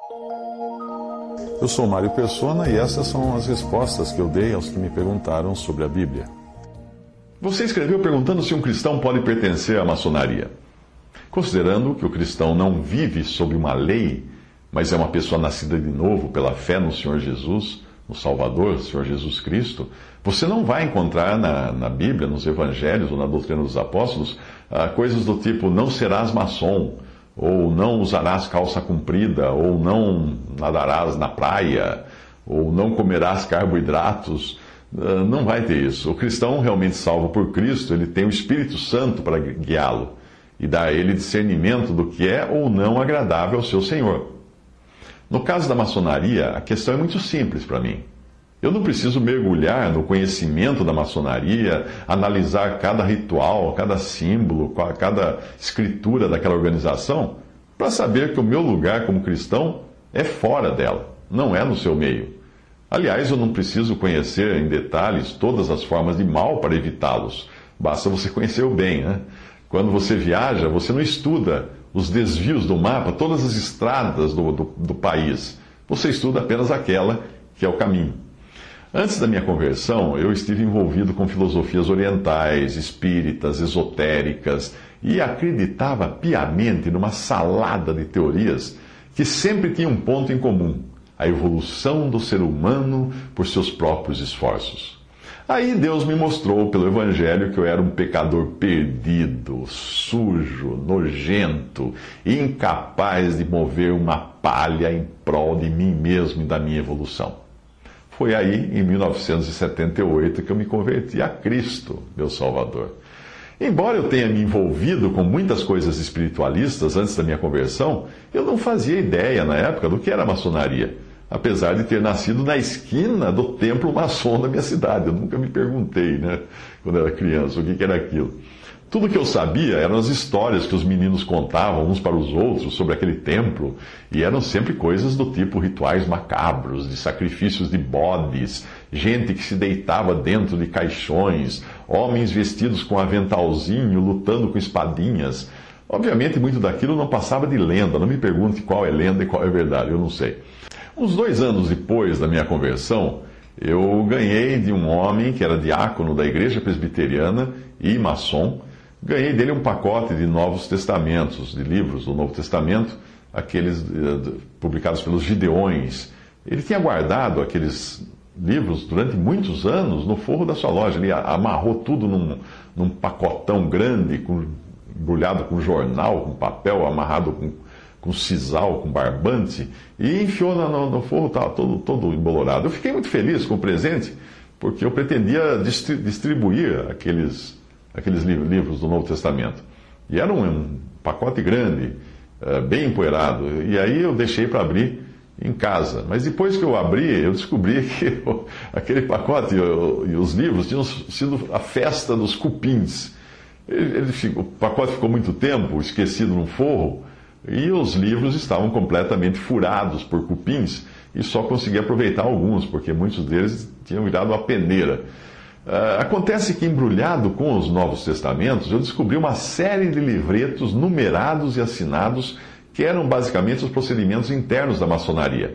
Eu sou Mário Persona e essas são as respostas que eu dei aos que me perguntaram sobre a Bíblia. Você escreveu perguntando se um cristão pode pertencer à maçonaria. Considerando que o cristão não vive sob uma lei, mas é uma pessoa nascida de novo pela fé no Senhor Jesus, no Salvador, Senhor Jesus Cristo, você não vai encontrar na Bíblia, nos Evangelhos ou na doutrina dos apóstolos, coisas do tipo não serás maçom, ou não usarás calça comprida, ou não nadarás na praia, ou não comerás carboidratos. Não vai ter isso. O cristão realmente salvo por Cristo, ele tem o Espírito Santo para guiá-lo e dar a ele discernimento do que é ou não agradável ao seu Senhor. No caso da maçonaria, a questão é muito simples para mim. Eu não preciso mergulhar no conhecimento da maçonaria, analisar cada ritual, cada símbolo, cada escritura daquela organização, para saber que o meu lugar como cristão é fora dela, não é no seu meio. Aliás, eu não preciso conhecer em detalhes todas as formas de mal para evitá-los. Basta você conhecer o bem, né? Quando você viaja, você não estuda os desvios do mapa, todas as estradas do país. Você estuda apenas aquela que é o caminho. Antes da minha conversão, eu estive envolvido com filosofias orientais, espíritas, esotéricas e acreditava piamente numa salada de teorias que sempre tinham um ponto em comum: a evolução do ser humano por seus próprios esforços. Aí Deus me mostrou pelo Evangelho que eu era um pecador perdido, sujo, nojento e incapaz de mover uma palha em prol de mim mesmo e da minha evolução. Foi aí, em 1978, que eu me converti a Cristo, meu Salvador. Embora eu tenha me envolvido com muitas coisas espiritualistas antes da minha conversão, eu não fazia ideia na época do que era a maçonaria, apesar de ter nascido na esquina do templo maçom da minha cidade. Eu nunca me perguntei, né, quando era criança, o que era aquilo. Tudo que eu sabia eram as histórias que os meninos contavam uns para os outros sobre aquele templo, e eram sempre coisas do tipo rituais macabros, de sacrifícios de bodes, gente que se deitava dentro de caixões, homens vestidos com aventalzinho, lutando com espadinhas. Obviamente, muito daquilo não passava de lenda. Não me pergunte qual é lenda e qual é verdade, eu não sei. Uns 2 anos depois da minha conversão, eu ganhei de um homem que era diácono da Igreja Presbiteriana e maçom. Ganhei dele um pacote de Novos Testamentos, de livros do Novo Testamento, aqueles publicados pelos Gideões. Ele tinha guardado aqueles livros durante muitos anos no forro da sua loja. Ele amarrou tudo num pacotão grande, embrulhado com jornal, com papel, amarrado com sisal, com barbante, e enfiou no forro, estava todo embolorado. Eu fiquei muito feliz com o presente, porque eu pretendia distribuir aqueles livros do Novo Testamento. E era um pacote grande, bem empoeirado. E aí eu deixei para abrir em casa. Mas depois que eu abri, eu descobri que aquele pacote e os livros tinham sido a festa dos cupins. O pacote ficou muito tempo esquecido no forro, e os livros estavam completamente furados por cupins, e só consegui aproveitar alguns, porque muitos deles tinham virado uma peneira. Acontece que, embrulhado com os Novos Testamentos, eu descobri uma série de livretos numerados e assinados que eram basicamente os procedimentos internos da maçonaria.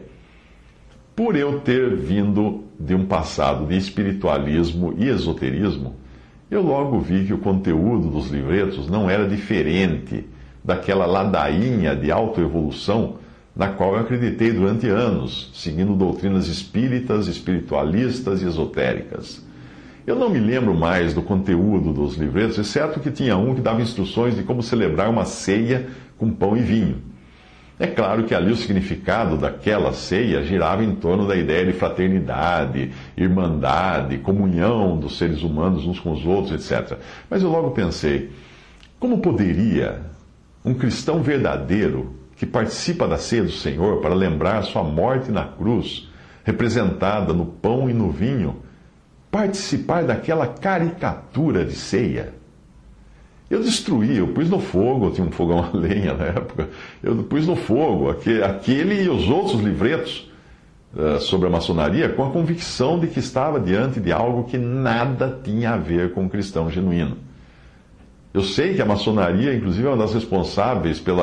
Por eu ter vindo de um passado de espiritualismo e esoterismo, eu logo vi que o conteúdo dos livretos não era diferente daquela ladainha de autoevolução na qual eu acreditei durante anos, seguindo doutrinas espíritas, espiritualistas e esotéricas. Eu não me lembro mais do conteúdo dos livretos, exceto que tinha um que dava instruções de como celebrar uma ceia com pão e vinho. É claro que ali o significado daquela ceia girava em torno da ideia de fraternidade, irmandade, comunhão dos seres humanos uns com os outros, etc. Mas eu logo pensei, como poderia um cristão verdadeiro que participa da ceia do Senhor para lembrar sua morte na cruz, representada no pão e no vinho, participar daquela caricatura de ceia? Eu destruí, eu pus no fogo, eu tinha um fogão a lenha na época, eu pus no fogo aquele e os outros livretos sobre a maçonaria com a convicção de que estava diante de algo que nada tinha a ver com um cristão genuíno. Eu sei que a maçonaria, inclusive, é uma das responsáveis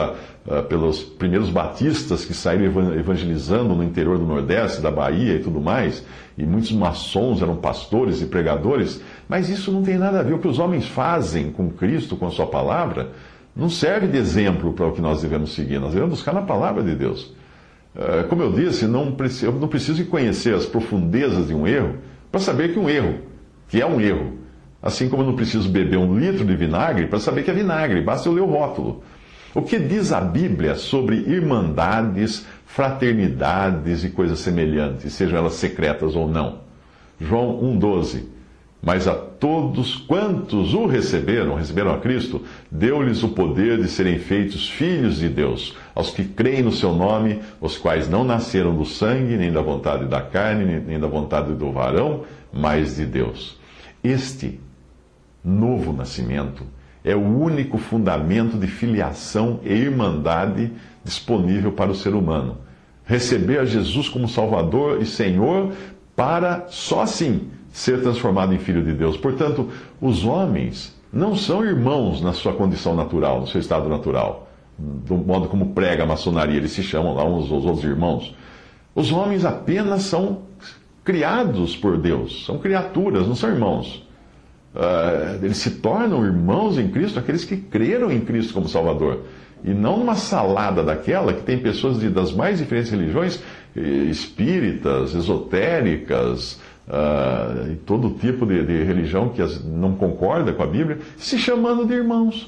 pelos primeiros batistas que saíram evangelizando no interior do Nordeste, da Bahia e tudo mais, e muitos maçons eram pastores e pregadores, mas isso não tem nada a ver. O que os homens fazem com Cristo, com a sua palavra, não serve de exemplo para o que nós devemos seguir. Nós devemos buscar na palavra de Deus. Como eu disse, eu não preciso conhecer as profundezas de um erro para saber que é um erro. Assim como eu não preciso beber 1 litro de vinagre para saber que é vinagre, basta eu ler o rótulo. O que diz a Bíblia sobre irmandades, fraternidades e coisas semelhantes, sejam elas secretas ou não? João 1,12. Mas a todos quantos o receberam a Cristo, deu-lhes o poder de serem feitos filhos de Deus, aos que creem no seu nome, os quais não nasceram do sangue, nem da vontade da carne, nem da vontade do varão, mas de Deus. Este novo nascimento é o único fundamento de filiação e irmandade disponível para o ser humano. Receber a Jesus como Salvador e Senhor para, só assim, ser transformado em filho de Deus. Portanto, os homens não são irmãos na sua condição natural, no seu estado natural, do modo como prega a maçonaria, eles se chamam lá uns aos outros irmãos. Os homens apenas são criados por Deus, são criaturas, não são irmãos. Eles se tornam irmãos em Cristo, aqueles que creram em Cristo como Salvador. E não numa salada daquela que tem pessoas das mais diferentes religiões, espíritas, esotéricas, e todo tipo de religião que não concorda com a Bíblia, se chamando de irmãos.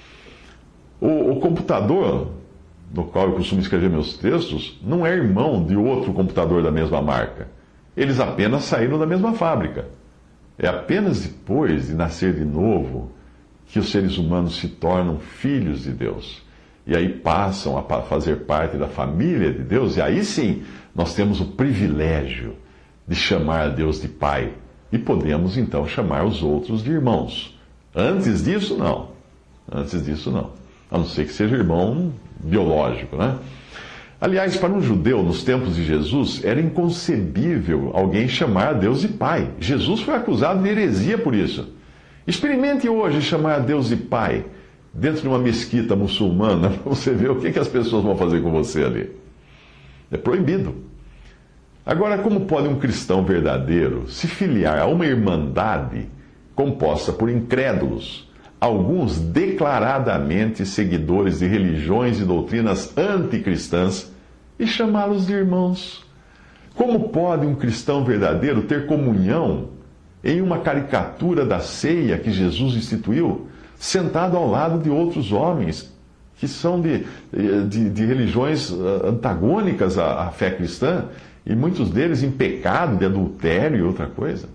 O computador, no qual eu costumo escrever meus textos, não é irmão de outro computador da mesma marca. Eles apenas saíram da mesma fábrica. É apenas depois de nascer de novo que os seres humanos se tornam filhos de Deus. E aí passam a fazer parte da família de Deus, e aí sim nós temos o privilégio de chamar Deus de Pai. E podemos então chamar os outros de irmãos. Antes disso, não. Antes disso, não. A não ser que seja irmão biológico, né? Aliás, para um judeu, nos tempos de Jesus, era inconcebível alguém chamar Deus de Pai. Jesus foi acusado de heresia por isso. Experimente hoje chamar Deus de Pai dentro de uma mesquita muçulmana, para você ver o que as pessoas vão fazer com você ali. É proibido. Agora, como pode um cristão verdadeiro se filiar a uma irmandade composta por incrédulos, alguns declaradamente seguidores de religiões e doutrinas anticristãs, e chamá-los de irmãos? Como pode um cristão verdadeiro ter comunhão em uma caricatura da ceia que Jesus instituiu, sentado ao lado de outros homens que são de religiões antagônicas à fé cristã, e muitos deles em pecado de adultério e outra coisa?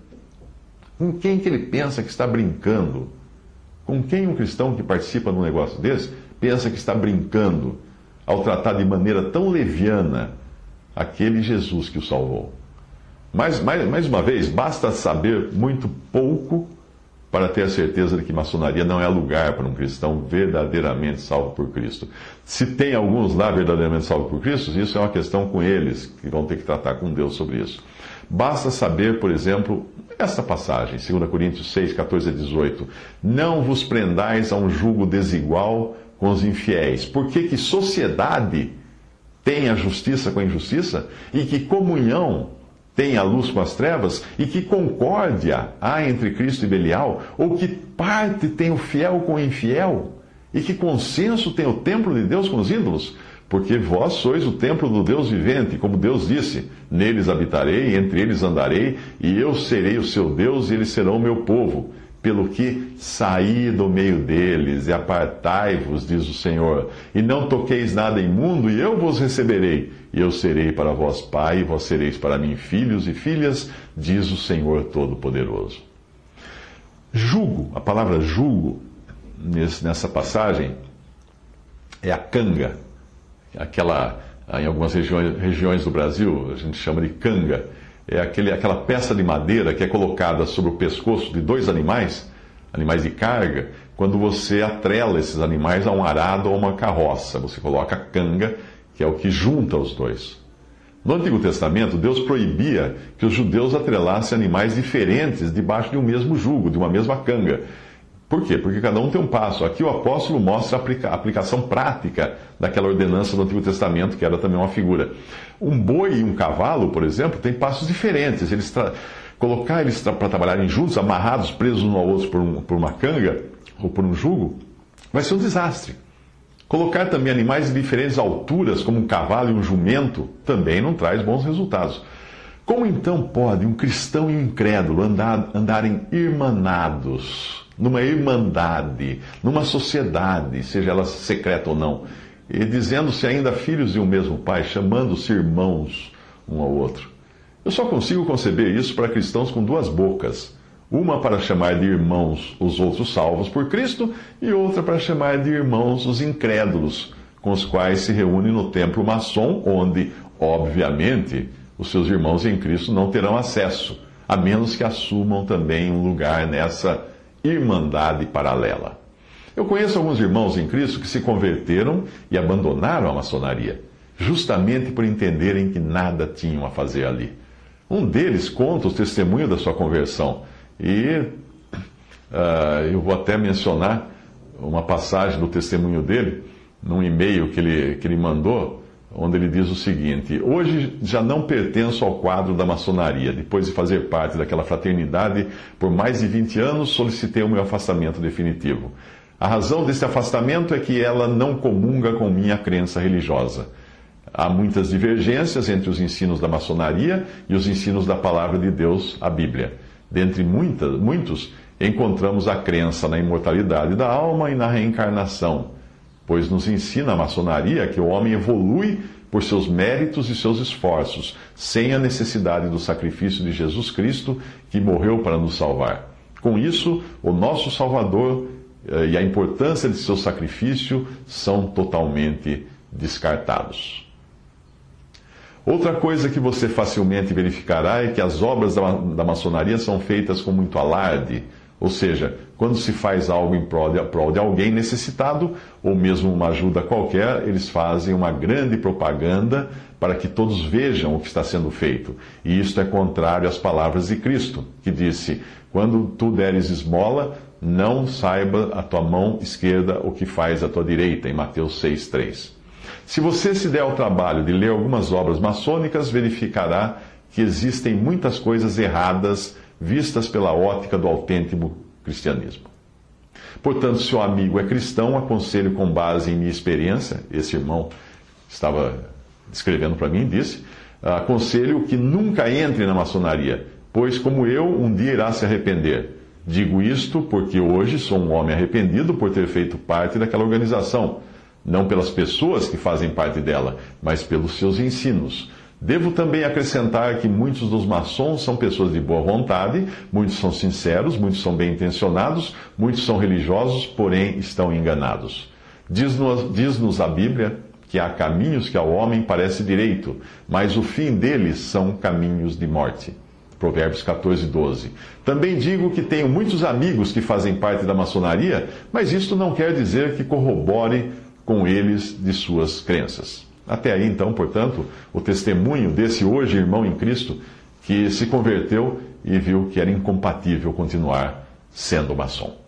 Com quem que ele pensa que está brincando? Com quem um cristão que participa de um negócio desse pensa que está brincando ao tratar de maneira tão leviana aquele Jesus que o salvou? Mais uma vez, basta saber muito pouco para ter a certeza de que maçonaria não é lugar para um cristão verdadeiramente salvo por Cristo. Se tem alguns lá verdadeiramente salvos por Cristo, isso é uma questão com eles, que vão ter que tratar com Deus sobre isso. Basta saber, por exemplo, esta passagem, 2 Coríntios 6, 14 a 18. Não vos prendais a um jugo desigual com os infiéis. Por que sociedade tem a justiça com a injustiça? E que comunhão tem a luz com as trevas? E que concórdia há entre Cristo e Belial? Ou que parte tem o fiel com o infiel? E que consenso tem o templo de Deus com os ídolos? Porque vós sois o templo do Deus vivente, como Deus disse: neles habitarei, entre eles andarei, e eu serei o seu Deus, e eles serão o meu povo. Pelo que saí do meio deles, e apartai-vos, diz o Senhor, e não toqueis nada imundo, e eu vos receberei, e eu serei para vós pai, e vós sereis para mim filhos e filhas, diz o Senhor Todo-Poderoso. Jugo, a palavra jugo, nessa passagem, é a canga. Aquela, em algumas regiões do Brasil, a gente chama de canga. É aquela peça de madeira que é colocada sobre o pescoço de dois animais de carga, quando você atrela esses animais a um arado ou uma carroça. Você coloca a canga, que é o que junta os dois. No Antigo Testamento, Deus proibia que os judeus atrelassem animais diferentes debaixo de um mesmo jugo, de uma mesma canga. Por quê? Porque cada um tem um passo. Aqui o apóstolo mostra a aplicação prática daquela ordenança do Antigo Testamento, que era também uma figura. Um boi e um cavalo, por exemplo, têm passos diferentes. Colocar eles para trabalharem juntos, amarrados, presos um ao outro por uma canga ou por um jugo, vai ser um desastre. Colocar também animais de diferentes alturas, como um cavalo e um jumento, também não traz bons resultados. Como então pode um cristão e um incrédulo andarem irmanados, numa irmandade, numa sociedade, seja ela secreta ou não, e dizendo-se ainda filhos de um mesmo pai, chamando-se irmãos um ao outro? Eu só consigo conceber isso para cristãos com duas bocas. Uma para chamar de irmãos os outros salvos por Cristo e outra para chamar de irmãos os incrédulos, com os quais se reúne no templo maçom, onde, obviamente, os seus irmãos em Cristo não terão acesso, a menos que assumam também um lugar nessa irmandade paralela. Eu conheço alguns irmãos em Cristo que se converteram e abandonaram a maçonaria, justamente por entenderem que nada tinham a fazer ali. Um deles conta o testemunho da sua conversão, e eu vou até mencionar uma passagem do testemunho dele, num e-mail que ele mandou, onde ele diz o seguinte: hoje já não pertenço ao quadro da maçonaria. Depois de fazer parte daquela fraternidade por mais de 20 anos, solicitei o meu afastamento definitivo. A razão desse afastamento é que ela não comunga com minha crença religiosa. Há muitas divergências entre os ensinos da maçonaria e os ensinos da palavra de Deus, a Bíblia. Dentre muitos, encontramos a crença na imortalidade da alma e na reencarnação, pois nos ensina a maçonaria que o homem evolui por seus méritos e seus esforços, sem a necessidade do sacrifício de Jesus Cristo, que morreu para nos salvar. Com isso, o nosso Salvador e a importância de seu sacrifício são totalmente descartados. Outra coisa que você facilmente verificará é que as obras da maçonaria são feitas com muito alarde, ou seja, quando se faz algo em prol de alguém necessitado, ou mesmo uma ajuda qualquer, eles fazem uma grande propaganda para que todos vejam o que está sendo feito. E isto é contrário às palavras de Cristo, que disse: quando tu deres esmola, não saiba a tua mão esquerda o que faz a tua direita, em Mateus 6,3. Se você se der ao trabalho de ler algumas obras maçônicas, verificará que existem muitas coisas erradas vistas pela ótica do autêntico cristianismo. Portanto, se o amigo é cristão, aconselho com base em minha experiência, esse irmão estava escrevendo para mim, disse, aconselho que nunca entre na maçonaria, pois como eu, um dia irá se arrepender. Digo isto porque hoje sou um homem arrependido por ter feito parte daquela organização, não pelas pessoas que fazem parte dela, mas pelos seus ensinos. Devo também acrescentar que muitos dos maçons são pessoas de boa vontade, muitos são sinceros, muitos são bem intencionados, muitos são religiosos, porém estão enganados. Diz-nos a Bíblia que há caminhos que ao homem parece direito, mas o fim deles são caminhos de morte. Provérbios 14:12. Também digo que tenho muitos amigos que fazem parte da maçonaria, mas isto não quer dizer que corrobore com eles de suas crenças. Até aí, então, portanto, o testemunho desse hoje irmão em Cristo que se converteu e viu que era incompatível continuar sendo maçom.